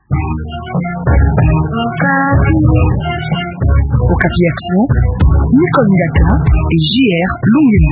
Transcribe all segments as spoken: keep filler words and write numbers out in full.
Okapi Action, Nicole Ngaka et J R Lungema.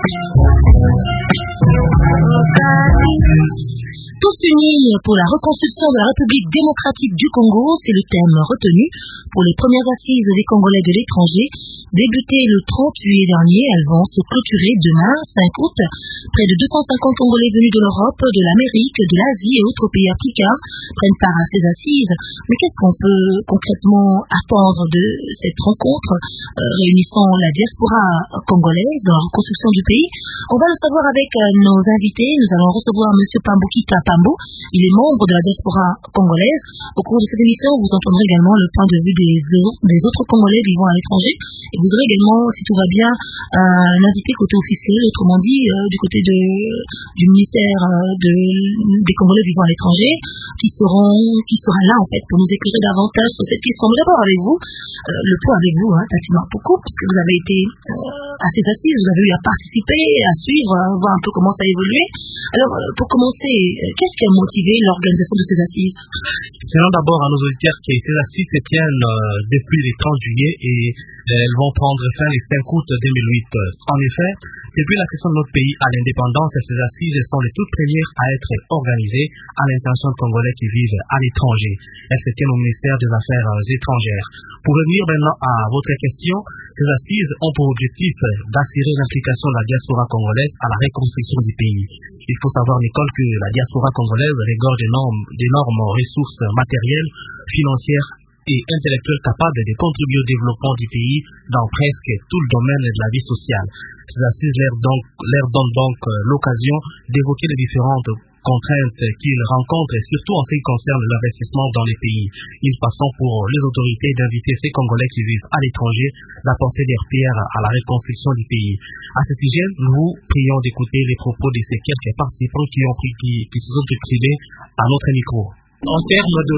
Tous unis pour la reconstruction de la République démocratique du Congo, c'est le thème retenu pour les premières assises des Congolais de l'étranger. Débutées le trente juillet dernier, elles vont se clôturer demain, cinq août. Près de deux cent cinquante Congolais venus de l'Europe, de l'Amérique, de l'Asie et autres pays africains prennent part à ces assises. Mais qu'est-ce qu'on peut concrètement attendre de cette rencontre euh, réunissant la diaspora congolaise dans la reconstruction du pays? On va le savoir avec euh, nos invités. Nous allons recevoir M. Pambokita Pambo. Il est membre de la diaspora congolaise. Au cours de cette émission, vous entendrez également le point de vue des, des autres Congolais vivant à l'étranger. Et vous aurez également, si tout va bien, un invité côté officiel, autrement dit, euh, du côté de, du ministère euh, de, des Congolais vivant à l'étranger, qui seront, qui sera là, en fait, pour nous éclairer davantage sur cette question. Mais d'abord avec vous, euh, le point avec vous, hein, Tati Marpoko, puisque vous avez été euh, à ces assises, vous avez eu à participer, à suivre, à voir un peu comment ça a évolué. Alors, euh, pour commencer, euh, qu'est-ce qui a motivé l'organisation de ces assises? Selon d'abord à nos auditeurs que ces assises se tiennent euh, depuis le trente juillet et euh, elles vont prendre fin le cinq août deux mille huit. En effet, depuis la question de notre pays à l'indépendance, ces assises sont les toutes premières à être organisées à l'intention de Congolais qui vivent à l'étranger. Elles se tiennent au ministère des Affaires étrangères. Pour revenir maintenant à votre question, ces assises ont pour objectif d'assurer l'implication de la diaspora congolaise à la reconstruction du pays. Il faut savoir, Nicole, que la diaspora congolaise regorge d'énormes ressources matérielles, financières et intellectuelles capables de contribuer au développement du pays dans presque tout le domaine de la vie sociale. Ces assises leur, donc, leur donnent donc l'occasion d'évoquer les différentes contraintes qu'ils rencontrent, surtout en ce qui concerne l'investissement dans les pays. Il passant pour les autorités d'inviter ces Congolais qui vivent à l'étranger d'apporter des pierres à la reconstruction du pays. À ce sujet, nous prions d'écouter les propos de ces quelques participants qui ont pris, qui, qui se sont exprimés à notre micro. En termes de,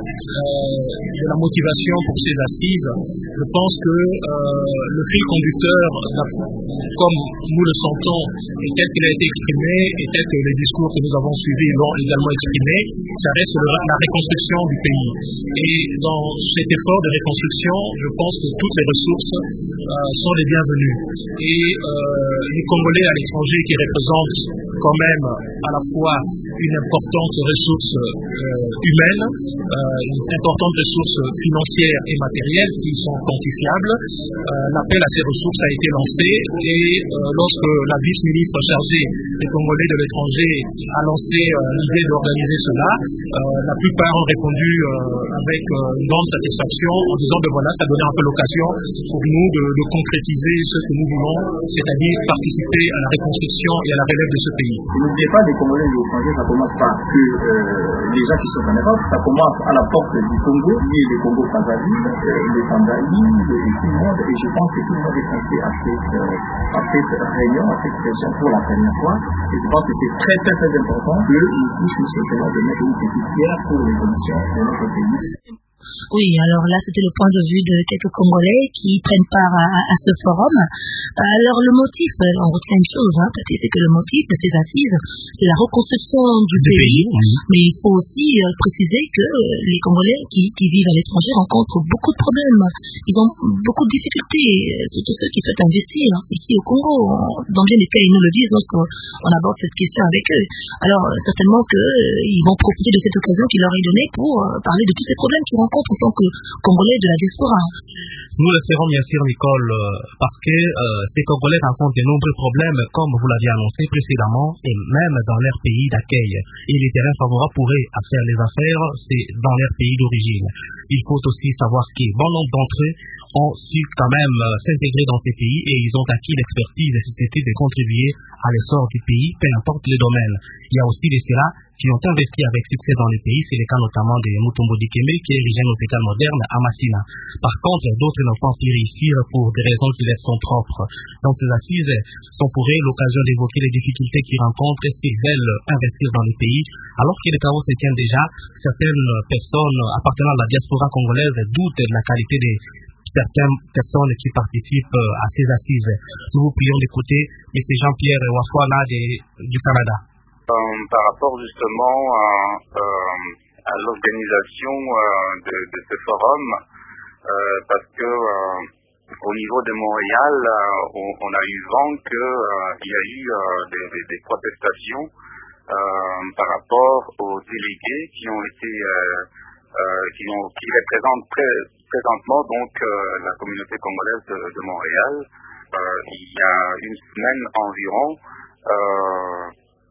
euh, de la motivation pour ces assises, je pense que euh, le fil conducteur, comme nous le sentons, et tel qu'il a été exprimé, et tel que les discours que nous avons suivis l'ont également exprimé, ça reste le, la reconstruction du pays. Et dans cet effort de reconstruction, je pense que toutes les ressources euh, sont les bienvenues. Et euh, les Congolais à l'étranger qui représentent quand même à la fois une importante ressource euh, humaines, euh, une importante ressource financière et matérielle qui sont quantifiables. Euh, l'appel à ces ressources a été lancé et euh, lorsque la vice-ministre chargée des Congolais de l'étranger a lancé euh, l'idée d'organiser cela, euh, la plupart ont répondu euh, avec euh, une grande satisfaction en disant que voilà, ça donnait un peu l'occasion pour nous de, de concrétiser ce que nous voulons, c'est-à-dire participer à la reconstruction et à la relève de ce pays. N'oubliez pas des Congolais de l'étranger, ça commence par que euh, les gens qui sont en Europe, ça commence à la porte du Congo, lié le Congo Brazzaville, le Tanzanie, le tout le monde, et je pense que tout le monde est censé à cette, euh, à cette réunion, à cette session pour la première fois, et je pense que c'est très très très important que nous puissions simplement de mettre une petite pierre pour l'évolution de notre pays. Oui, alors là, c'était le point de vue de quelques Congolais qui prennent part à, à ce forum. Alors, le motif, on retient une chose, hein, c'est que le motif de ces assises, c'est la reconstruction du pays, pays oui. Mais il faut aussi euh, préciser que les Congolais qui, qui vivent à l'étranger rencontrent beaucoup de problèmes. Ils ont beaucoup de difficultés, surtout ceux qui souhaitent investir ici au Congo. Dans bien des cas, ils nous le disent lorsqu'on aborde cette question avec eux. Alors, certainement qu'ils vont profiter de cette occasion qui leur est donnée pour parler de tous ces problèmes qu'ils rencontrent en tant que Congolais de la diaspora. Nous le ferons bien sûr, Nicole, parce que euh, ces Congolais rencontrent de nombreux problèmes, comme vous l'aviez annoncé précédemment, et même dans leur pays d'accueil. Et les terrains favorables pourraient à faire les affaires, c'est dans leur pays d'origine. Il faut aussi savoir que bon nombre d'entre eux ont su quand même euh, s'intégrer dans ces pays et ils ont acquis l'expertise et susceptible de contribuer à l'essor du pays, peu importe le domaine. Il y a aussi des ceux-là qui ont investi avec succès dans le pays, c'est le cas notamment de Mutombo Dikembe qui érige un hôpital moderne à Massina. Par contre, d'autres n'ont pas pu réussir pour des raisons qui leur sont propres. Donc ces assises sont pour eux l'occasion d'évoquer les difficultés qu'ils rencontrent s'ils veulent investir dans le pays. Alors que les travaux se tiennent déjà, certaines personnes appartenant à la diaspora congolaise doutent de la qualité des certaines personnes qui participent à ces assises. Nous vous prions d'écouter M. Jean-Pierre Wafouala du Canada. Euh, par rapport justement à euh, à l'organisation euh, de, de ce forum euh, parce que euh, au niveau de Montréal, euh, on, on a eu vent qu'il euh, y a eu euh, des, des, des protestations euh, par rapport aux délégués qui ont été euh, euh, qui, ont, qui représentent très, présentement donc euh, la communauté congolaise de, de Montréal. Euh, il y a une semaine environ, euh,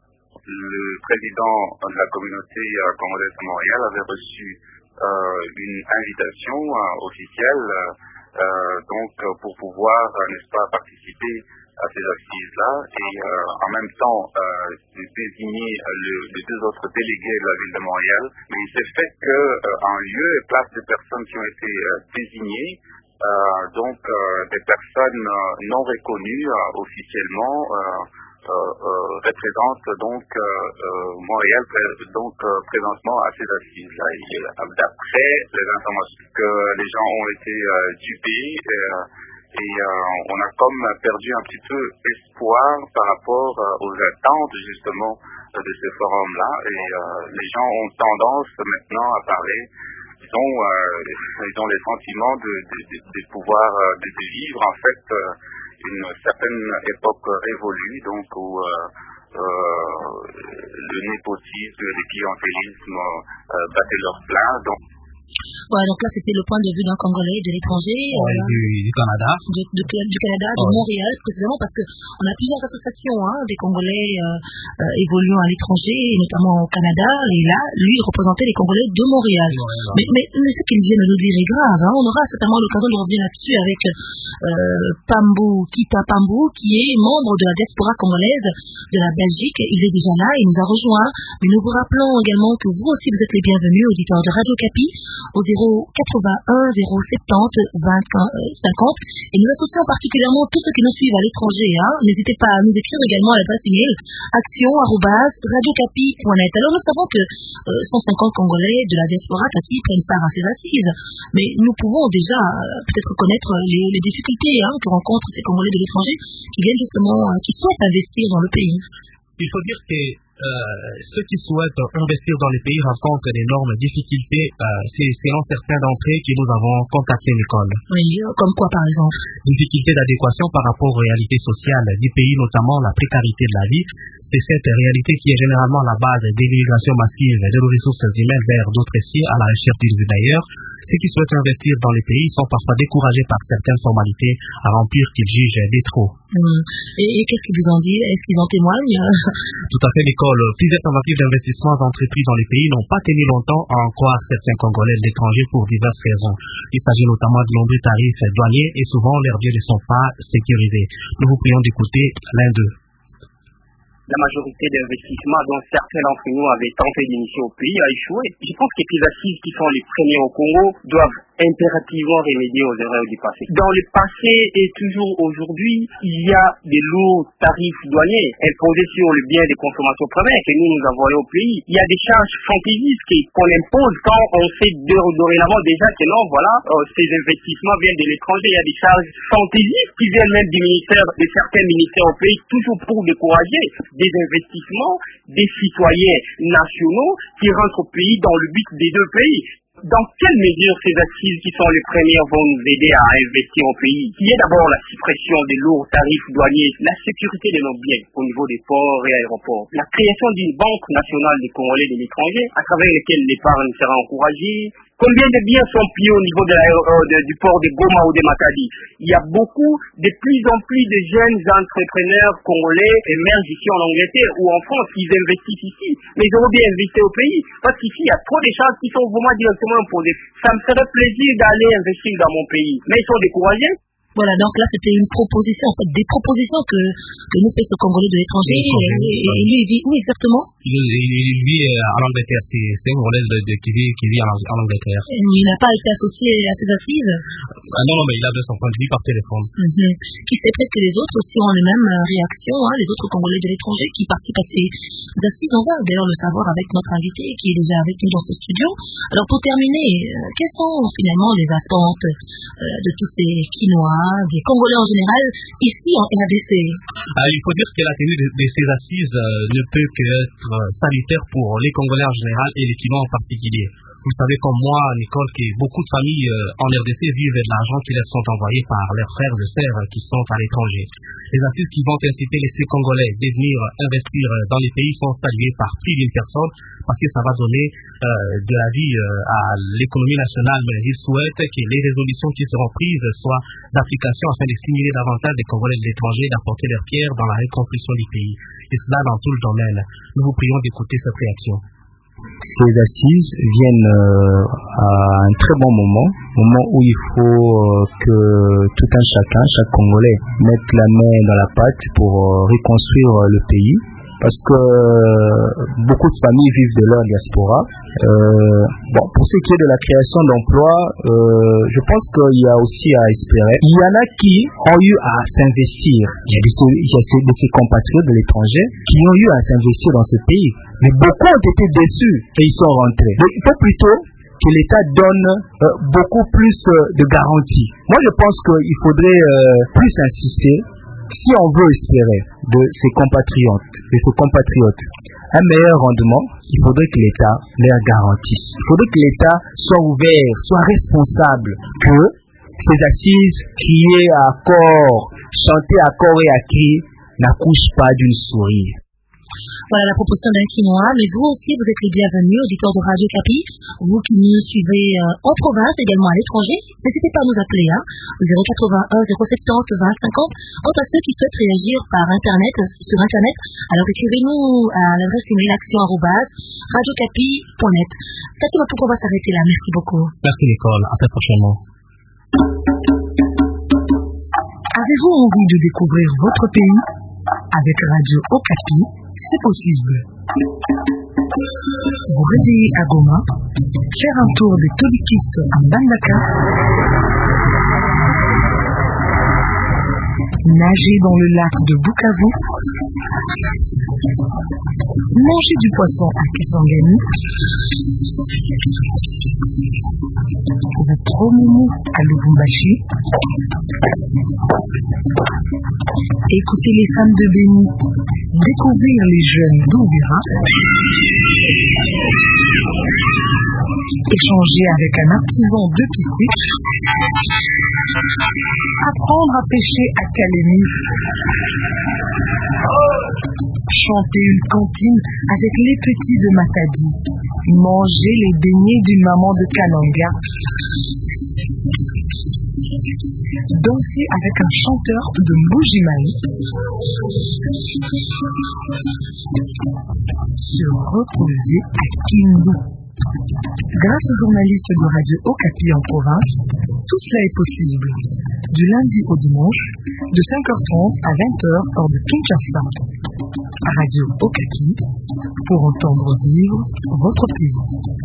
le président de la communauté euh, congolaise de Montréal avait reçu euh, une invitation euh, officielle euh, donc pour pouvoir, euh, n'est-ce pas, participer à ces assises-là et euh, en même temps euh, désigner le, les deux autres délégués de la ville de Montréal. Mais il s'est fait que euh, en lieu et place des personnes qui ont été euh, désignées, euh, donc euh, des personnes euh, non reconnues euh, officiellement euh, euh, euh, représentent donc euh, euh, Montréal donc euh, présentement à ces assises-là. D'après les informations que les gens ont été euh, dupés. Euh, Et euh, on a comme perdu un petit peu espoir par rapport euh, aux attentes justement euh, de ce forum-là. Et euh, les gens ont tendance maintenant à parler, ils ont, euh, ils ont les sentiments de, de, de, de pouvoir euh, de, de vivre en fait euh, une certaine époque révolue, donc où euh, euh, le népotisme, le clientélisme euh, battaient leur plein. Donc, voilà, donc là c'était le point de vue d'un Congolais de l'étranger, ouais, euh, du, du Canada, de, de, du Canada, de ouais. Montréal précisément, parce que on a plusieurs associations hein, des Congolais euh, euh, évoluant à l'étranger, notamment au Canada, et là, lui il représentait les Congolais de Montréal. Ouais, ouais. Mais, mais, mais ce qu'il vient de nous dire est grave, hein, on aura certainement l'occasion de revenir là-dessus avec euh, Pambou, Kita Pambou, qui est membre de la diaspora congolaise de la Belgique. Il est déjà là, il nous a rejoint, mais nous vous rappelons également que vous aussi vous êtes les bienvenus, auditeurs de Radio Capi, au zéro quatre-vingt-un zéro soixante-dix vingt cinquante, et nous associons particulièrement tous ceux qui nous suivent à l'étranger. Hein. N'hésitez pas à nous écrire également à l'adresse email action arobase radiocapi point net. Alors nous savons que euh, cent cinquante Congolais de la diaspora Capi prennent part à ces assises, mais nous pouvons déjà euh, peut-être connaître les, les difficultés hein, que rencontrent ces Congolais de l'étranger qui viennent justement, euh, qui souhaitent investir dans le pays. Il faut dire que Euh, ceux qui souhaitent investir dans les pays rencontrent d'énormes difficultés. Euh, c'est selon certains d'entre eux que nous avons contacté l'école. Oui, comme quoi par exemple? Difficultés d'adéquation par rapport aux réalités sociales du pays, notamment la précarité de la vie. C'est cette réalité qui est généralement la base de l'immigration massive de nos ressources humaines vers d'autres sites à la recherche d'une vie d'ailleurs. Ceux qui souhaitent investir dans les pays sont parfois découragés par certaines formalités à remplir qu'ils jugent des trop. Mmh. Et, et qu'est-ce qu'ils vous en disent? Est-ce qu'ils en témoignent? Tout à fait, l'école. Plusieurs tentatives d'investissement entreprises dans les pays n'ont pas tenu longtemps à en croire certains Congolais de l'étranger pour diverses raisons. Il s'agit notamment de nombreux tarifs douaniers et souvent leurs biens ne sont pas sécurisés. Nous vous prions d'écouter l'un d'eux. La majorité d'investissements dont certains d'entre nous avaient tenté d'initier au pays a échoué. Je pense que les assises qui sont les premiers au Congo doivent impérativement remédier aux erreurs du passé. Dans le passé et toujours aujourd'hui, il y a des lourds tarifs douaniers imposés sur le bien des consommations premières que nous nous envoyons au pays. Il y a des charges fantaisistes qu'on impose quand on sait dorénavant déjà que non, voilà, euh, ces investissements viennent de l'étranger. Il y a des charges fantaisistes qui viennent même du ministère, de certains ministères au pays, toujours pour décourager des investissements des citoyens nationaux qui rentrent au pays dans le but des deux pays. Dans quelle mesure ces assises qui sont les premières vont nous aider à investir au pays? Il y a d'abord la suppression des lourds tarifs douaniers, la sécurité de nos biens au niveau des ports et aéroports, la création d'une banque nationale des Congolais de l'étranger à travers laquelle l'épargne sera encouragée. Combien de biens sont pliés au niveau de la, euh, de, du port de Goma ou de Matadi? Il y a beaucoup, de plus en plus de jeunes entrepreneurs congolais émergent ici en Angleterre ou en France, ils investissent ici, mais ils auraient bien investi au pays, parce qu'ici il y a trop de charges qui sont vraiment directement imposées. Ça me ferait plaisir d'aller investir dans mon pays, mais ils sont découragés. Voilà, donc là c'était une proposition, en fait, des propositions que, que nous fait ce Congolais de l'étranger. Et, et, et lui, il vit où exactement? Il, il, il vit en Angleterre, c'est, c'est un Congolais de, de, qui, vit, qui vit en, en Angleterre. Et il n'a pas été associé à ces assises? Ah non, non, mais il a de son point de vue par téléphone. Mm-hmm. Qui sait peut-être que les autres aussi ont les mêmes réactions, hein, les autres Congolais de l'étranger qui participent à ces assises. On va d'ailleurs le savoir avec notre invité qui est déjà avec nous dans ce studio. Alors pour terminer, euh, quelles sont finalement les attentes euh, de tous ces Quinois des Congolais en général, ici en R D C. Ah, il faut dire que la tenue de, de ces assises euh, ne peut qu'être euh, salutaire pour les Congolais en général et les Kinois en particulier. Vous savez comme moi, Nicole, que beaucoup de familles euh, en R D C vivent de l'argent qui leur sont envoyés par leurs frères et sœurs euh, qui sont à l'étranger. Les assises qui vont inciter les Congolais à venir investir dans les pays sont saluées par plus d'une personne parce que ça va donner euh, de la vie euh, à l'économie nationale. Mais ils souhaitent que les résolutions qui seront prises soient d'application afin de stimuler davantage les Congolais de l'étranger d'apporter leur pierre dans la reconstruction du pays. Et cela dans tout le domaine. Nous vous prions d'écouter cette réaction. Ces assises viennent euh, à un très bon moment, moment où il faut euh, que tout un chacun, chaque Congolais, mette la main dans la pâte pour euh, reconstruire euh, le pays. Parce que euh, beaucoup de familles vivent de leur diaspora. Euh, bon, pour ce qui est de la création d'emplois, euh, je pense qu'il y a aussi à espérer. Il y en a qui ont eu à s'investir. Il y a des, il y a de ces compatriotes de l'étranger qui ont eu à s'investir dans ce pays. Mais beaucoup ont été déçus et ils sont rentrés. Donc, il faut plutôt que l'État donne euh, beaucoup plus euh, de garanties. Moi, je pense qu'il faudrait euh, plus insister. Si on veut espérer de ses compatriotes, de ses compatriotes un meilleur rendement, il faudrait que l'État leur garantisse. Il faudrait que l'État soit ouvert, soit responsable, que ces assises criées à corps, chantées à corps et à cri, n'accouchent pas d'une souris. Voilà la proposition d'un Quinois, mais vous aussi vous êtes les bienvenus, auditeurs de Radio Capi, vous qui nous suivez euh, en province, également à l'étranger, n'hésitez pas à nous appeler, hein, zéro quatre-vingt-un zéro soixante-dix vingt cinquante. Quant à ceux qui souhaitent réagir par internet, sur internet, alors écrivez-nous à l'adresse email action arobase radiocapi point net. Cathy, on va s'arrêter là, merci beaucoup. Merci Nicole, à très prochainement. Avez-vous envie de découvrir votre pays? Avec Radio Okapi, c'est possible. Vous réveillez à Goma, faire un tour des Tobikistes à Mbandaka, nager dans le lac de Bukavu, manger du poisson à Kisangani, vous promener à Lubumbashi, écouter les femmes de Béni, découvrir les jeunes d'Ouvira, échanger avec un artisan de Piquet, apprendre à pêcher à Kalemi, chanter une cantine avec les petits de Matadi, manger les beignets d'une maman de Kananga, danser avec un chanteur de Mbujimaï, se reposer à Kindu. Grâce aux journalistes de Radio Okapi en province, tout cela est possible. Du lundi au dimanche, de cinq heures trente à vingt heures hors de Kinshasa. Radio Okapi, pour entendre vivre votre pays.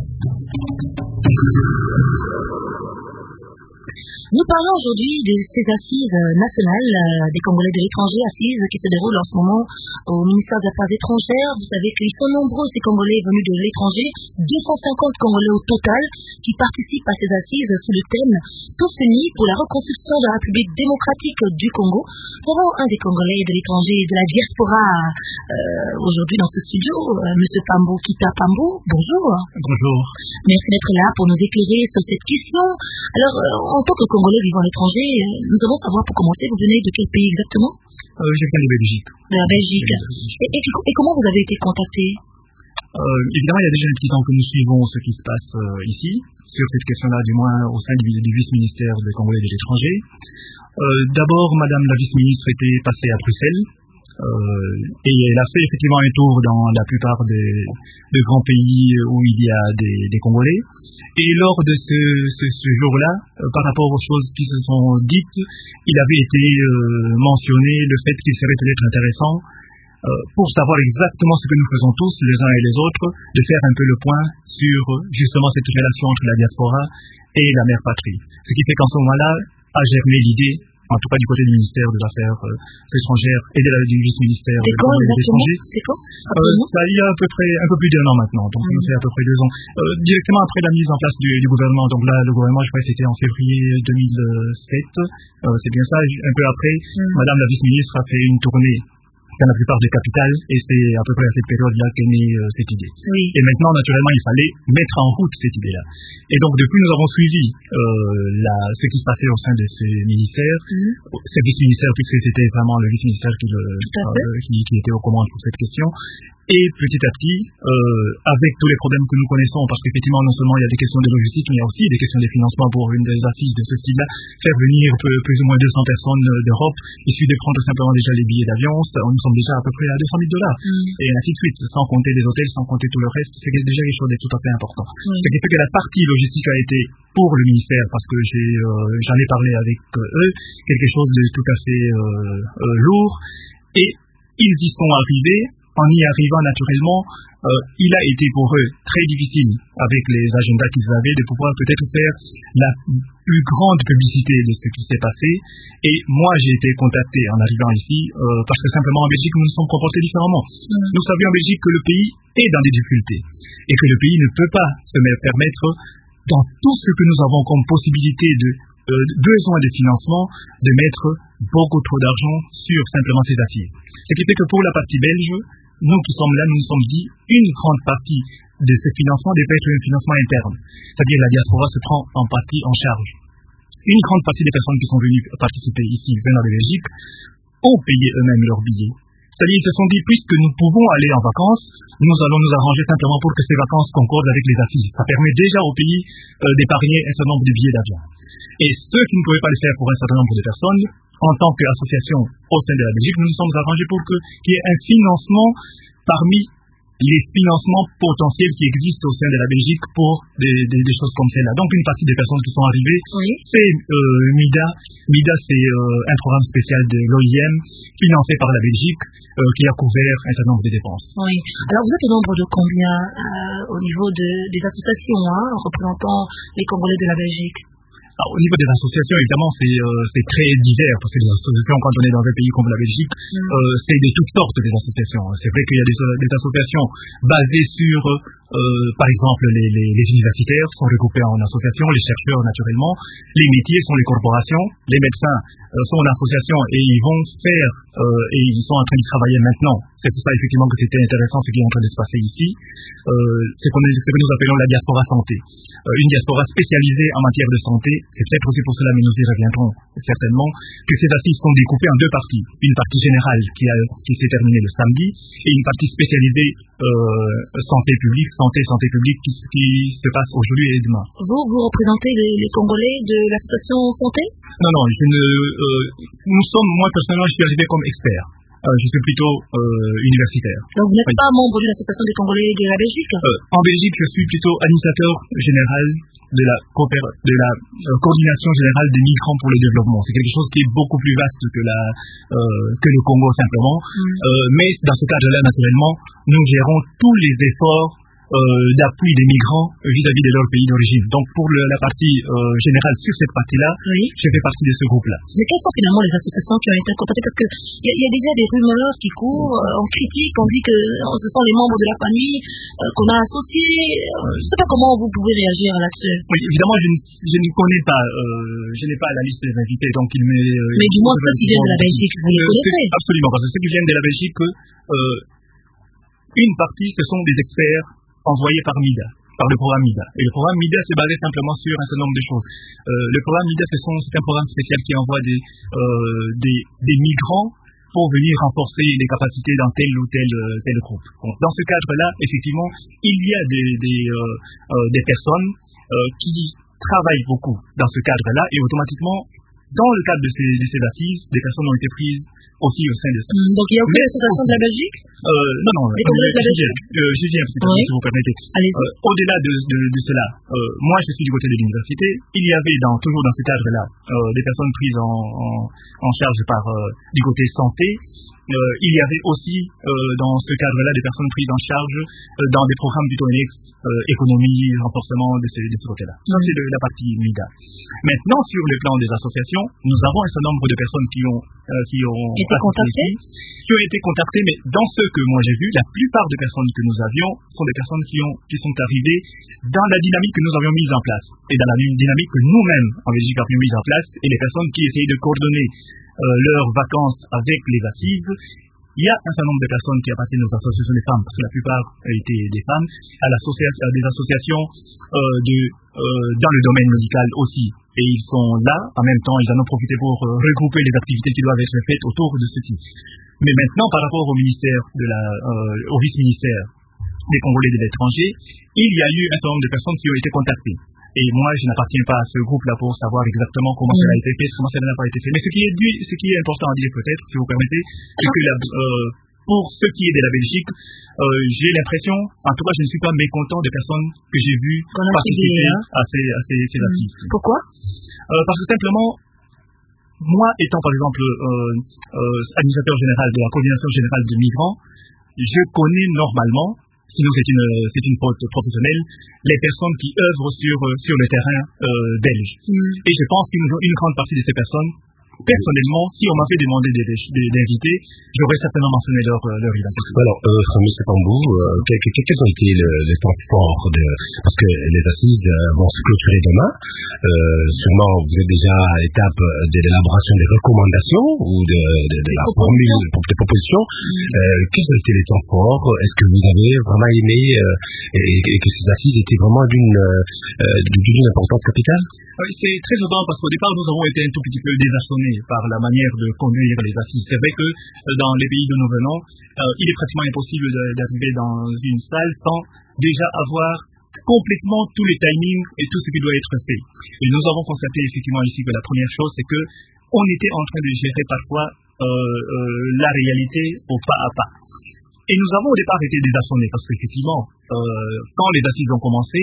Nous parlons aujourd'hui de ces assises nationales des Congolais de l'étranger, assises qui se déroulent en ce moment au ministère des Affaires étrangères. Vous savez qu'ils sont nombreux, ces Congolais venus de l'étranger, deux cent cinquante Congolais au total qui participent à ces assises sous le thème « Tous unis pour la reconstruction de la République démocratique du Congo ». Nous avons un des Congolais de l'étranger, de la diaspora, euh, aujourd'hui dans ce studio, euh, M. Pambo Kita Pambo. Bonjour. Bonjour. Merci d'être là pour nous éclairer sur cette question. Alors, euh, en tant que Congolais vivant à l'étranger, euh, nous allons savoir pour commencer, vous venez de quel pays exactement? euh, Je viens de Belgique. De la Belgique. Et, et, et comment vous avez été contacté? euh, Évidemment, il y a déjà un petit temps que nous suivons ce qui se passe euh, ici, sur cette question-là, du moins au sein du, du vice-ministère des Congolais de l'étranger. Euh, D'abord, Madame la vice-ministre était passée à Bruxelles. Euh, et elle a fait effectivement un tour dans la plupart des, des grands pays où il y a des, des Congolais. Et lors de ce, ce, ce jour-là, euh, par rapport aux choses qui se sont dites, il avait été euh, mentionné le fait qu'il serait peut-être intéressant, euh, pour savoir exactement ce que nous faisons tous, les uns et les autres, de faire un peu le point sur justement cette relation entre la diaspora et la mère patrie. Ce qui fait qu'en ce moment-là, a germé l'idée en tout cas du côté du ministère des Affaires euh, étrangères et de la, du vice-ministère des étrangers. C'est quand euh, Ça y a à peu près un peu plus d'un an maintenant, donc mmh. ça fait à peu près deux ans. Euh, directement après la mise en place du, du gouvernement, donc là le gouvernement, je crois que c'était en février deux mille sept, euh, c'est bien ça, un peu après, mmh. Madame la vice-ministre a fait une tournée dans la plupart des capitales, et c'est à peu près à cette période-là qu'est née euh, cette idée. Oui. Et maintenant, naturellement, il fallait mettre en route cette idée-là. Et donc, depuis, nous avons suivi euh, la, ce qui se passait au sein de ce ministère, mmh. ce vice-ministère, puisque c'était vraiment le vice-ministère qui, le, euh, qui, qui était aux commandes pour cette question. Et petit à petit, euh, avec tous les problèmes que nous connaissons, parce qu'effectivement, non seulement il y a des questions de logistique, mais il y a aussi des questions de financement pour une des assises de ce style-là, faire venir peu, plus ou moins deux cents personnes d'Europe, il suffit de prendre simplement déjà les billets d'avion, nous sommes déjà à peu près à deux cent mille dollars, mm. et ainsi de suite, sans compter les hôtels, sans compter tout le reste, c'est déjà quelque chose de tout à fait important. Mm. Ce qui fait que la partie logistique a été pour le ministère, parce que j'ai, euh, j'en ai parlé avec eux, quelque chose de tout à fait euh, euh, lourd, et ils y sont arrivés. En y arrivant naturellement, euh, il a été pour eux très difficile, avec les agendas qu'ils avaient, de pouvoir peut-être faire la plus grande publicité de ce qui s'est passé. Et moi, j'ai été contacté en arrivant ici, euh, parce que simplement en Belgique, nous nous sommes comportés différemment. Mmh. Nous savions en Belgique que le pays est dans des difficultés, et que le pays ne peut pas se permettre, dans tout ce que nous avons comme possibilité de euh, besoin de financement, de mettre beaucoup trop d'argent sur simplement ces assises. Ce qui fait que pour la partie belge, nous qui sommes là, nous nous sommes dit une grande partie de ce financement devait être un financement interne. C'est-à-dire la diaspora se prend en partie en charge. Une grande partie des personnes qui sont venues participer ici, venant de Belgique, ont payé eux-mêmes leurs billets. C'est-à-dire ils se sont dit, puisque nous pouvons aller en vacances, nous allons nous arranger simplement pour que ces vacances concordent avec les assises. Ça permet déjà au pays euh, d'épargner un certain nombre de billets d'avion. Et ceux qui ne pouvaient pas le faire pour un certain nombre de personnes, en tant qu'association au sein de la Belgique, nous nous sommes arrangés pour qu'il y ait un financement parmi les financements potentiels qui existent au sein de la Belgique pour des, des, des choses comme celle-là. Donc une partie des personnes qui sont arrivées, oui. c'est euh, MIDA. MIDA, c'est euh, un programme spécial de l'O I M, financé par la Belgique, euh, qui a couvert un certain nombre de dépenses. Oui. Alors vous êtes au nombre de combien euh, au niveau de, des associations, hein, représentant les Congolais de la Belgique? Alors, au niveau des associations, évidemment, c'est, euh, c'est très divers, parce que les associations, quand on est dans un pays comme la Belgique, mm. euh, c'est de toutes sortes des associations. C'est vrai qu'il y a des, des associations basées sur, euh, par exemple, les, les, les universitaires sont regroupés en associations, les chercheurs, naturellement, les métiers sont les corporations, les médecins euh, sont en association et ils vont faire, euh, et ils sont en train de travailler maintenant. C'est pour ça, effectivement, que c'était intéressant ce qui est en train de se passer ici. Euh, c'est ce que nous appelons la diaspora santé. Euh, une diaspora spécialisée en matière de santé. C'est peut-être aussi pour cela, mais nous y reviendrons certainement, que ces assises sont découpées en deux parties. Une partie générale qui, a, qui s'est terminée le samedi et une partie spécialisée euh, santé publique, santé, santé publique qui, qui se passe aujourd'hui et demain. Vous, vous représentez les, les Congolais de l'association santé? Non, non, je ne, euh, nous sommes, moi personnellement, je suis arrivé comme expert. Euh, je suis plutôt euh, universitaire. Donc vous n'êtes oui. pas membre de l'association des Congolais de la Belgique? euh, En Belgique, je suis plutôt administrateur général de la, de la euh, coordination générale des migrants pour le développement. C'est quelque chose qui est beaucoup plus vaste que, la, euh, que le Congo simplement. Mm. Euh, mais dans ce cadre-là, naturellement, nous gérons tous les efforts Euh, d'appui des migrants vis-à-vis de leur pays d'origine. Donc pour le, la partie euh, générale sur cette partie-là, oui. je fais partie de ce groupe-là. Mais quelles sont finalement les associations qui ont été contactées? Parce qu'il y, y a déjà des rumeurs qui courent, euh, on critique, on dit que ce sont les membres de la famille euh, qu'on a associés. Euh, je ne sais pas comment vous pouvez réagir là-dessus. Oui, évidemment, je ne, je ne connais pas, euh, je n'ai pas la liste des invités, donc il m'est... Euh, Mais du moins ceux qui viennent de la Belgique, vous les connaissez? Absolument, parce que ceux qui viennent de la Belgique, euh, une partie, ce sont des experts envoyé par MIDA, par le programme MIDA. Et le programme MIDA s'est basé simplement sur un certain nombre de choses. Euh, le programme MIDA, c'est un programme spécial qui envoie des, euh, des, des migrants pour venir renforcer les capacités dans tel ou tel, tel groupe. Donc, dans ce cadre-là, effectivement, il y a des, des, euh, euh, des personnes euh, qui travaillent beaucoup dans ce cadre-là et automatiquement, dans le cadre de ces, de ces assises, des personnes ont été prises aussi au sein de ça. Mmh, donc il y a aucune association de la Belgique? euh, Non, non, les Congolais de la Belgique? Euh, je viens, oui. si vous permettez. Euh, au-delà de, de, de cela, euh, moi je suis du côté de l'université. Il y avait dans, toujours dans ce cadre-là euh, des personnes prises en, en, en charge par euh, du côté santé. Euh, il y avait aussi euh, dans ce cadre-là des personnes prises en charge euh, dans des programmes du TONEX, euh, économie, renforcement de ce, de ce côté-là. Ça, c'est de, la partie M I D A. Maintenant, sur le plan des associations, nous avons un certain nombre de personnes qui ont, euh, qui ont été contactées, qui ont été contactées, mais dans ce que moi j'ai vu, la plupart des personnes que nous avions sont des personnes qui, ont, qui sont arrivées dans la dynamique que nous avions mise en place et dans la dynamique que nous-mêmes en Belgique avions mise en place, et les personnes qui essayaient de coordonner euh, leurs vacances avec les assises. Il y a un certain nombre de personnes qui ont passé nos associations des femmes, parce que la plupart étaient des femmes, à, à des associations euh, de, euh, dans le domaine médical aussi. Et ils sont là, en même temps, ils en ont profité pour euh, regrouper les activités qui doivent être faites autour de ceci. Mais maintenant, par rapport au ministère, de la, euh, au vice-ministère des Congolais de l'étranger, il y a eu un certain nombre de personnes qui ont été contactées. Et moi, je n'appartiens pas à ce groupe-là pour savoir exactement comment mmh. cela a été fait, comment cela n'a pas été fait. Mais ce qui est, ce qui est important à dire peut-être, si vous permettez, c'est que la, euh, pour ce qui est de la Belgique, euh, j'ai l'impression, en tout cas, je ne suis pas mécontent des personnes que j'ai vues participer hein. à ces, à ces, ces mmh. activités. Pourquoi euh, Parce que simplement, moi étant par exemple euh, euh, administrateur général de la coordination générale de migrants, je connais normalement, sinon c'est une, c'est une faute professionnelle, les personnes qui œuvrent sur, sur le terrain euh, belge. Mm. Et je pense qu'une une grande partie de ces personnes, personnellement, si on m'avait demandé d'inviter, j'aurais certainement mentionné leur, leur identité. Alors, euh, monsieur Pambou, euh, quels, quels ont été le- les temps forts de, parce que les assises euh, vont se clôturer demain, euh, sûrement vous êtes déjà à l'étape de l'élaboration des recommandations ou de, de, de la formule des propositions. Euh, quels ont été les temps forts? Est-ce que vous avez vraiment aimé euh, et, et que ces assises étaient vraiment d'une euh, d'une importance capitale? Oui, c'est très étonnant parce qu'au départ, nous avons été un tout petit peu désarçonnés par la manière de conduire les assises. C'est vrai que euh, dans les pays d'où nous venons, euh, il est pratiquement impossible de- d'arriver dans une salle sans déjà avoir complètement tous les timings et tout ce qui doit être fait. Et nous avons constaté effectivement ici que la première chose, c'est que on était en train de gérer parfois euh, euh, la réalité au pas à pas. Et nous avons au départ été désarçonnés parce qu'effectivement, euh, quand les assises ont commencé,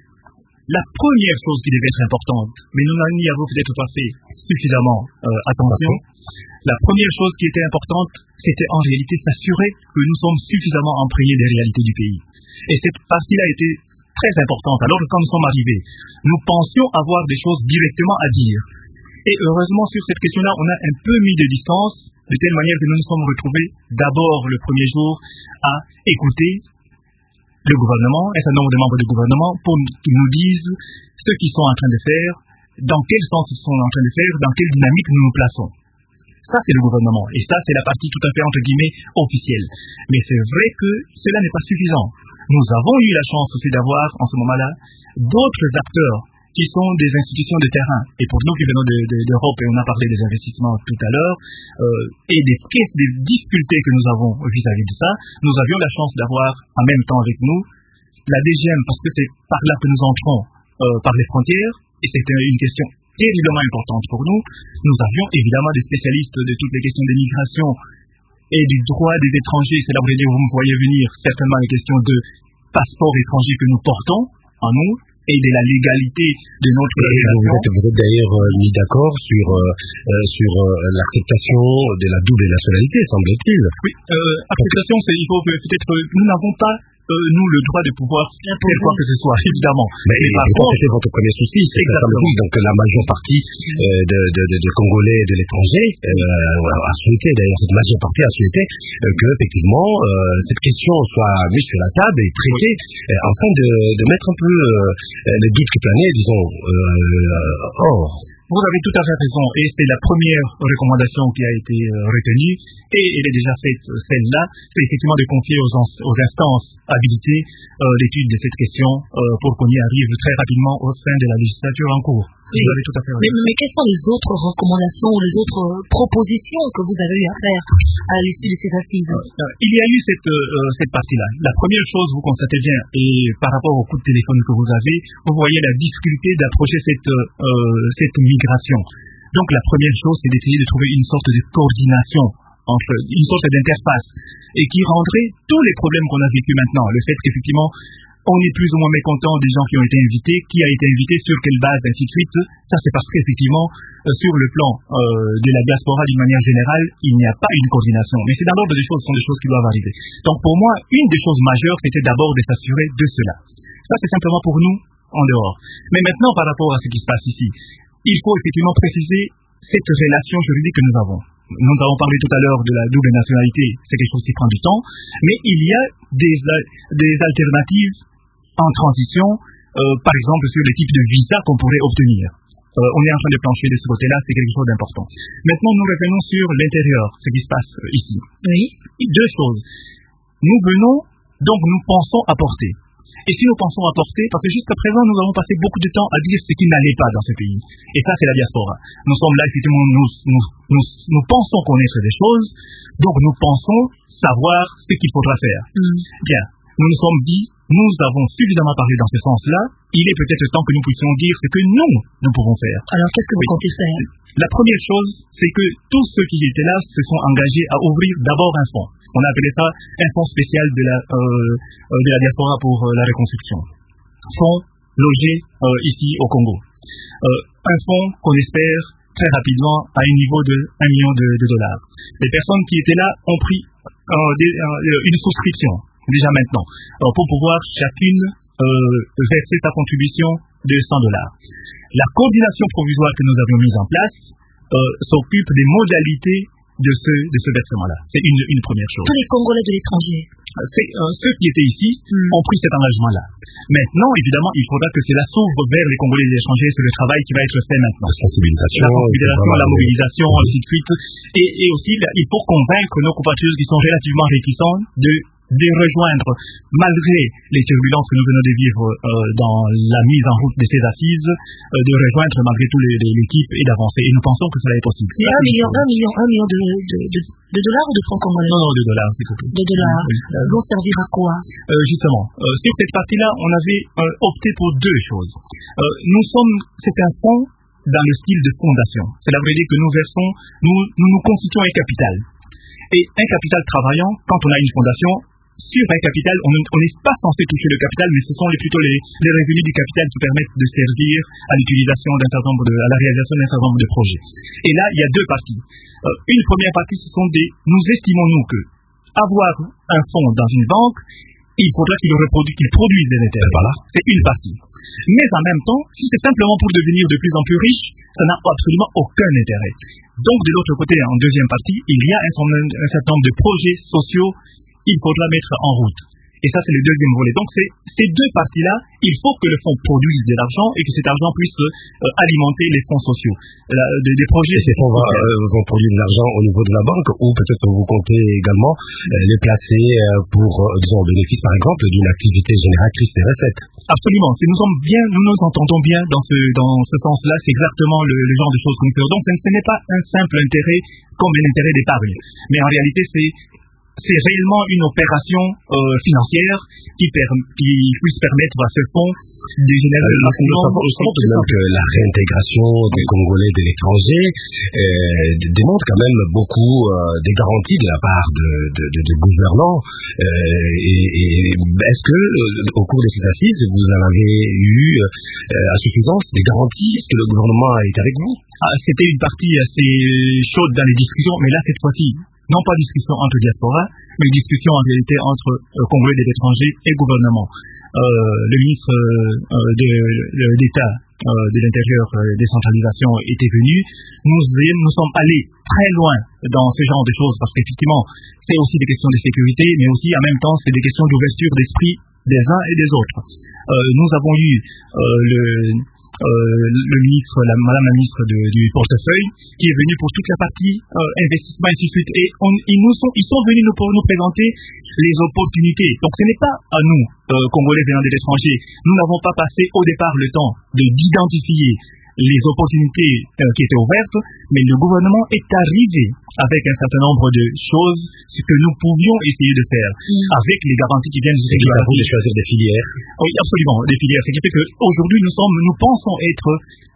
la première chose qui devait être importante, mais nous n'y avons peut-être pas fait suffisamment euh, attention, la première chose qui était importante, c'était en réalité s'assurer que nous sommes suffisamment imprégnés des réalités du pays. Et cette partie-là était très importante. Alors que quand nous sommes arrivés, nous pensions avoir des choses directement à dire. Et heureusement, sur cette question-là, on a un peu mis de distance, de telle manière que nous nous sommes retrouvés d'abord le premier jour à écouter le gouvernement, un certain nombre de membres du gouvernement, pour qu'ils nous disent ce qu'ils sont en train de faire, dans quel sens ils sont en train de faire, dans quelle dynamique nous nous plaçons. Ça, c'est le gouvernement. Et ça, c'est la partie tout à fait, entre guillemets, officielle. Mais c'est vrai que cela n'est pas suffisant. Nous avons eu la chance aussi d'avoir, en ce moment-là, d'autres acteurs qui sont des institutions de terrain. Et pour nous qui venons de, de, d'Europe, et on a parlé des investissements tout à l'heure, euh, et des, des difficultés que nous avons vis-à-vis de ça, nous avions la chance d'avoir en même temps avec nous la D G M, parce que c'est par là que nous entrons euh, par les frontières, et c'était une question terriblement importante pour nous. Nous avions évidemment des spécialistes de toutes les questions des migrations et du droit des étrangers. C'est là où vous me voyez venir, certainement les questions de passeport étranger que nous portons en nous, et de la légalité de notre législation. Vous êtes, vous êtes d'ailleurs euh, mis d'accord sur, euh, euh, sur euh, l'acceptation de la double nationalité, semble-t-il. Oui, euh, acceptation, c'est, il faut que peut-être, nous n'avons pas Euh, nous le droit de pouvoir faire quoi que ce soit, évidemment. Mais, mais par contre, c'était votre premier souci, c'est que donc la majeure partie euh, de, de, de, de Congolais de l'étranger euh, a souhaité, d'ailleurs cette majeure partie a souhaité euh, que effectivement euh, cette question soit mise sur la table et traitée euh, afin de, de mettre un peu euh, les doutes qui planaient, disons, euh, hors. Vous avez tout à fait raison, et c'est la première recommandation qui a été euh, retenue, et elle est déjà faite, celle-là, c'est effectivement de confier aux, aux instances habilitées euh, l'étude de cette question euh, pour qu'on y arrive très rapidement au sein de la législature en cours. Oui. Vous avez tout à fait raison. Mais, mais quelles sont les autres recommandations ou les autres propositions que vous avez eu à faire à l'issue de ces assises? euh, Il y a eu cette, euh, cette partie-là. La première chose, vous constatez bien, et par rapport au coup de téléphone que vous avez, vous voyez la difficulté d'approcher cette, euh, cette migration. Donc la première chose, c'est d'essayer de trouver une sorte de coordination, entre une sorte d'interface, et qui rendrait tous les problèmes qu'on a vécu maintenant. Le fait qu'effectivement, on est plus ou moins mécontent des gens qui ont été invités, qui a été invité, sur quelle base, ainsi de suite. Ça, c'est parce qu'effectivement, euh, sur le plan euh, de la diaspora d'une manière générale, il n'y a pas une coordination. Mais c'est d'abord des choses, ce sont des choses qui doivent arriver. Donc pour moi, une des choses majeures, c'était d'abord de s'assurer de cela. Ça, c'est simplement pour nous, en dehors. Mais maintenant, par rapport à ce qui se passe ici, il faut effectivement préciser cette relation juridique que nous avons. Nous avons parlé tout à l'heure de la double nationalité, c'est quelque chose qui prend du temps, mais il y a des, des alternatives en transition, euh, par exemple sur les types de visas qu'on pourrait obtenir. Euh, on est en train de plancher de ce côté-là, c'est quelque chose d'important. Maintenant, nous revenons sur l'intérieur, ce qui se passe ici. Oui. Deux choses. Nous venons, donc nous pensons apporter. Et si nous pensons apporter, parce que jusqu'à présent, nous avons passé beaucoup de temps à dire ce qui n'allait pas dans ce pays. Et ça, c'est la diaspora. Nous sommes là, effectivement, nous, nous, nous, nous pensons connaître des choses, donc nous pensons savoir ce qu'il faudra faire. Mm. Bien, nous nous sommes dit, nous avons suffisamment parlé dans ce sens-là, il est peut-être temps que nous puissions dire ce que nous, nous pouvons faire. Alors, qu'est-ce que vous oui. comptez faire? La première chose, c'est que tous ceux qui étaient là se sont engagés à ouvrir d'abord un fonds. On a appelé ça un fonds spécial de la, euh, de la diaspora pour euh, la reconstruction. Fonds logé euh, ici au Congo. Euh, un fonds qu'on espère très rapidement à un niveau de un million de, de dollars. Les personnes qui étaient là ont pris euh, des, euh, une souscription déjà maintenant euh, pour pouvoir chacune euh, verser sa contribution de cent dollars. La coordination provisoire que nous avions mise en place euh, s'occupe des modalités de ce, de ce versement-là. C'est une, une première chose. Tous les Congolais de l'étranger. C'est, euh, ceux qui étaient ici mm. ont pris cet engagement-là. Maintenant, évidemment, il faudra que cela s'ouvre vers les Congolais de l'étranger. C'est le travail qui va être fait maintenant. La sensibilisation, la, sensibilisation, la mobilisation, ainsi de suite. Et, et aussi, il faut convaincre nos compatriotes qui sont relativement réticents de de rejoindre, malgré les turbulences que nous venons de vivre euh, dans la mise en route de ces assises, euh, de rejoindre malgré tout les, les, l'équipe et d'avancer. Et nous pensons que cela est possible. C'est un million, un million, un million de, de, de, de dollars ou de francs congolais? Non, non, de dollars, s'il vous plaît. De dollars. Oui. Euh, vont servir à quoi? euh, Justement, euh, sur cette partie-là, on avait euh, opté pour deux choses. Euh, nous sommes, c'est un fonds dans le style de fondation. Cela veut dire que nous versons, nous nous, nous constituons un capital. Et un capital travaillant, quand on a une fondation, sur un capital, on n'est pas censé toucher le capital, mais ce sont les, plutôt les, les revenus du capital qui permettent de servir à l'utilisation d'un certain nombre de, à la réalisation d'un certain nombre de projets. Et là, il y a deux parties. Euh, une première partie, ce sont des, nous estimons nous que avoir un fonds dans une banque, il faudra qu'il reproduise, qu'il produise des intérêts. Voilà, c'est une partie. Mais en même temps, si c'est simplement pour devenir de plus en plus riche, ça n'a absolument aucun intérêt. Donc, de l'autre côté, en deuxième partie, il y a un, un certain nombre de projets sociaux qu'il faudra mettre en route. Et ça, c'est le deuxième volet. Donc, c'est, ces deux parties-là, il faut que le fonds produise de l'argent et que cet argent puisse euh, alimenter les fonds sociaux. La, des, des projets... Et ces fonds va, euh, vont produire de l'argent au niveau de la banque ou peut-être vous comptez également euh, les placer euh, pour, euh, disons, au bénéfice, par exemple, d'une activité génératrice des recettes. Absolument. Si nous sommes bien, nous nous entendons bien dans ce, dans ce sens-là, c'est exactement le, le genre de choses que nous faisons. Donc, ce n'est pas un simple intérêt comme un intérêt d'épargne. Mais en réalité, c'est c'est réellement une opération euh, financière qui, per- qui puisse permettre à ce fonds de générer euh, le maximum. Nous savons tout de même que la réintégration des Congolais de l'étranger euh, démontre quand même beaucoup euh, des garanties de la part de, de, de, de gouvernants. Euh, et, et est-ce que euh, au cours de ces assises, vous en avez eu euh, à suffisance des garanties? Est-ce que le gouvernement a été avec vous? Ah, c'était une partie assez chaude dans les discussions, mais là, cette fois-ci, non pas discussion entre diaspora, mais discussion en réalité entre euh, Congolais de l'étranger et gouvernement. Euh, le ministre euh, de, de, d'État euh, de l'Intérieur, euh, décentralisation, était venu. Nous, nous sommes allés très loin dans ce genre de choses, parce qu'effectivement, c'est aussi des questions de sécurité, mais aussi en même temps, c'est des questions d'ouverture d'esprit des uns et des autres. Euh, nous avons eu euh, le... Euh, le ministre, la, madame la ministre de, du portefeuille, qui est venue pour toute la partie euh, investissement et ainsi de suite. Et on, ils, nous sont, ils sont venus nous, pour nous présenter les opportunités. Donc ce n'est pas à nous, euh, Congolais venant de l'étranger, nous n'avons pas passé au départ le temps de, d'identifier les opportunités euh, qui étaient ouvertes, mais le gouvernement est arrivé avec un certain nombre de choses, ce que nous pouvions essayer de faire, mmh. avec les garanties qui viennent du de choisir des filières. Oui, absolument, des filières. Ce qui fait qu'aujourd'hui, nous sommes, nous pensons être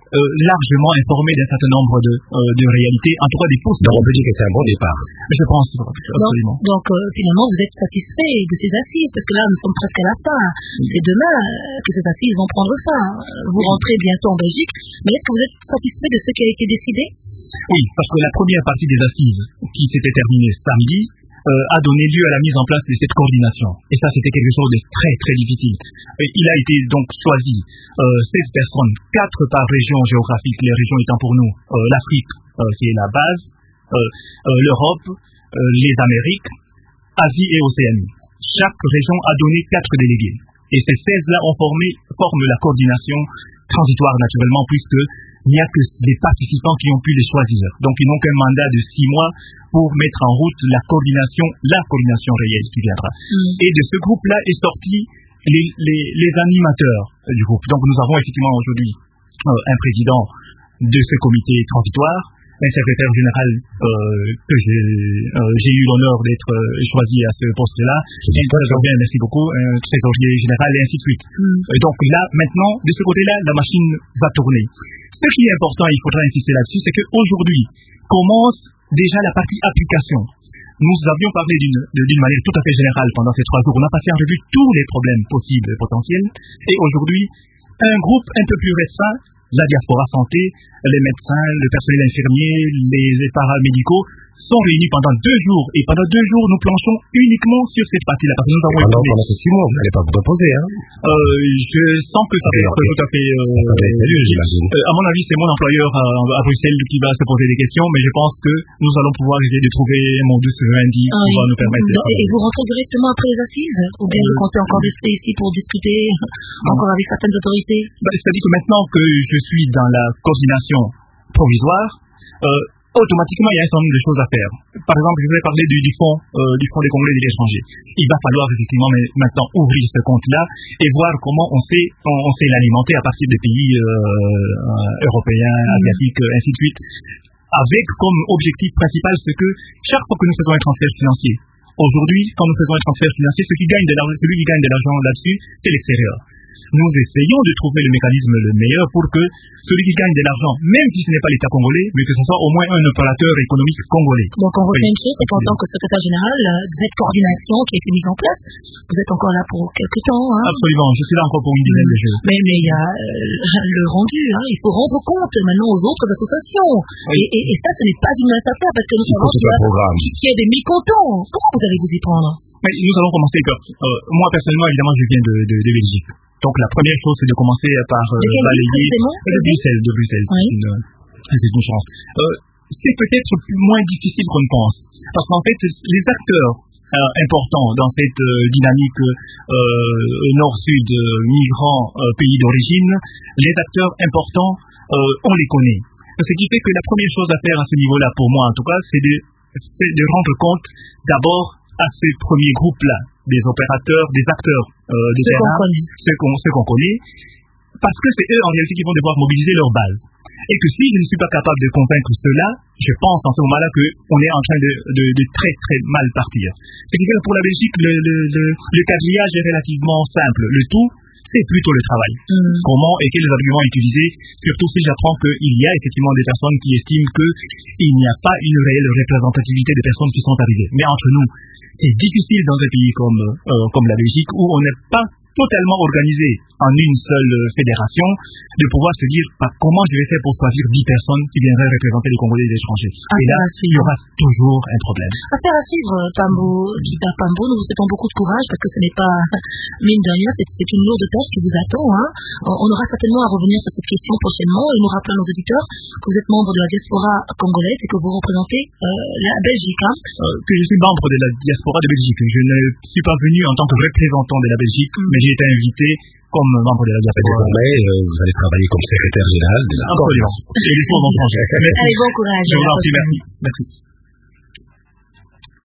euh, largement informés d'un certain nombre de, euh, de réalités, en tout cas des fausses. Donc on peut dire que c'est un bon départ. Je pense, absolument. Donc, donc euh, finalement, vous êtes satisfait de ces assises, parce que là, nous sommes presque à la fin. C'est demain que ces assises vont prendre fin. Vous rentrez bientôt en Belgique, mais est-ce que vous êtes satisfait de ce qui a été décidé? Oui, parce que la première partie des assises, qui s'était terminée samedi, euh, a donné lieu à la mise en place de cette coordination. Et ça, c'était quelque chose de très, très difficile. Et il a été donc choisi euh, seize personnes, quatre par région géographique, les régions étant pour nous euh, l'Afrique, euh, qui est la base, euh, euh, l'Europe, euh, les Amériques, Asie et Océanie. Chaque région a donné quatre délégués. Et ces seize-là ont formé, forment la coordination transitoire naturellement, puisque il n'y a que les participants qui ont pu les choisir. Donc ils n'ont qu'un mandat de six mois pour mettre en route la coordination, la coordination réelle qui viendra. Mm. Et de ce groupe-là est sorti les, les, les animateurs du groupe. Donc nous avons effectivement aujourd'hui euh, un président de ce comité transitoire, un secrétaire général euh, que j'ai, euh, j'ai eu l'honneur d'être euh, choisi à ce poste-là, un trésorier, merci beaucoup, un trésorier général et ainsi de suite. Mm. Et donc là, maintenant, de ce côté-là, la machine va tourner. Ce qui est important, il faudra insister là-dessus, c'est qu'aujourd'hui commence déjà la partie application. Nous avions parlé d'une, d'une manière tout à fait générale pendant ces trois jours. On a passé en revue tous les problèmes possibles et potentiels. Et aujourd'hui, un groupe un peu plus restreint, la diaspora santé, les médecins, le personnel infirmier, les paramédicaux, sont réunis pendant deux jours. Et pendant deux jours, nous planchons uniquement sur cette partie-là. Parce que nous avons pendant, pendant ces six mois, vous n'allez pas vous reposer, hein? Euh, je sens que ça va être tout à fait... Euh, j'imagine. Euh, à mon avis, c'est mon employeur à, à Bruxelles qui va se poser des questions, mais je pense que nous allons pouvoir essayer de trouver mon douce lundi qui oui. va nous permettre de... Et vous rentrez directement après les assises? Ou bien vous comptez encore rester ici pour discuter encore avec certaines autorités? Bah, c'est-à-dire que maintenant que je suis dans la coordination provisoire, euh, automatiquement, il y a un certain nombre de choses à faire. Par exemple, je vais parler du, du fonds, euh, du fonds des Congolais de l'étranger. Il va falloir effectivement maintenant ouvrir ce compte-là et voir comment on sait, on, on sait l'alimenter à partir des pays euh, euh, européens, mmh. asiatiques, ainsi de suite, avec comme objectif principal ce que chaque fois que nous faisons un transfert financier, aujourd'hui, quand nous faisons un transfert financier, celui qui gagne de l'argent, celui qui gagne de l'argent là-dessus, c'est l'extérieur. Nous essayons de trouver le mécanisme le meilleur pour que celui qui gagne de l'argent, même si ce n'est pas l'État congolais, mais que ce soit au moins un opérateur économique congolais. Donc on retient une chose, c'est qu'en tant que secrétaire général, cette coordination qui a été mise en place, vous êtes encore là pour quelques temps. Hein. Absolument, je suis là encore pour une dizaine mmh. de jours. Mais mais il y a euh, le rendu, hein, il faut rendre compte maintenant aux autres associations. Oui. Et, et, et ça, ce n'est pas une mince affaire, parce que nous savons qu'il y a des mécontents. Comment vous allez vous y prendre? Mais nous allons commencer par... Euh, moi, personnellement, évidemment, je viens de, de, de Belgique. Donc la première chose, c'est de commencer par euh, balayer de Bruxelles. De Bruxelles, oui. c'est, une, c'est une chance. Euh, c'est peut-être moins difficile qu'on ne pense, parce qu'en fait, les acteurs euh, importants dans cette euh, dynamique euh, nord-sud, euh, migrants, euh, pays d'origine, les acteurs importants, euh, on les connaît. Ce qui fait que la première chose à faire à ce niveau-là, pour moi en tout cas, c'est de, c'est de rendre compte d'abord à ces premiers groupes-là, des opérateurs, des acteurs euh, de terrain, ceux qu'on, ceux qu'on connaît, parce que c'est eux en réalité qui vont devoir mobiliser leur base. Et que si je ne suis pas capable de convaincre ceux-là, je pense en ce moment-là qu'on est en train de, de, de très très mal partir. Ce qui fait que pour la Belgique, le, le, le, le quadrillage est relativement simple. Le tout, c'est plutôt le travail. Mm. Comment et quels arguments utiliser, surtout si j'apprends qu'il y a effectivement des personnes qui estiment qu'il n'y a pas une réelle représentativité des personnes qui sont arrivées. Mais entre nous, c'est difficile dans un pays comme, euh, comme la Belgique, où on n'est pas totalement organisé en une seule fédération, de pouvoir se dire bah, comment je vais faire pour choisir dix personnes qui viendraient représenter les Congolais et les étrangers. Ah, et là, il y aura toujours un problème. Affaire à suivre, Pambo, Kita Pambo, nous vous souhaitons beaucoup de courage parce que ce n'est pas, mine de rien, c'est, c'est une lourde tâche qui vous attend. Hein. On aura certainement à revenir sur cette question prochainement et nous rappeler à nos auditeurs que vous êtes membre de la diaspora congolaise et que vous représentez euh, la Belgique. Hein. Euh, que je suis membre de la diaspora de Belgique. Je ne suis pas venu en tant que représentant de la Belgique, mm. mais j'ai été invité comme membre de la diaspora. Désormais, euh, vous allez travailler comme secrétaire général de la Absolument. Et les choses vont changer. Allez, bon courage. Je vous en prie, merci. Merci.